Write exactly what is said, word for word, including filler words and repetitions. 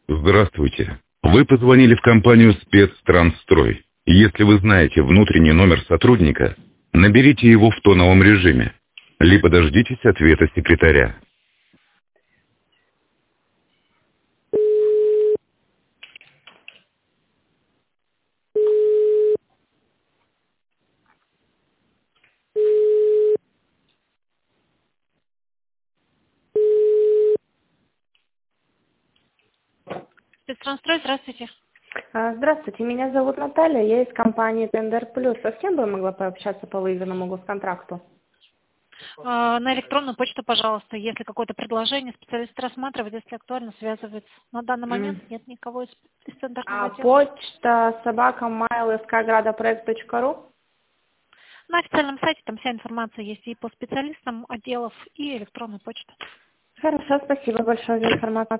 Здравствуйте. Вы позвонили в компанию «Спецтрансстрой». Если вы знаете внутренний номер сотрудника, наберите его в тоновом режиме, либо дождитесь ответа секретаря. Спецтрансстрой, здравствуйте. А, Здравствуйте, меня зовут Наталья, я из компании Тендер Плюс. А с кем бы я могла пообщаться по выигранному госконтракту? А, На электронную почту, пожалуйста, если какое-то предложение, специалист рассматривает, если актуально, связывается. На данный момент М. нет никого из, из центрального А отдела. почта собака mail sk градопроект точка ру. На официальном сайте там вся информация есть и по специалистам отделов, и электронной почты. Хорошо, спасибо большое за информацию.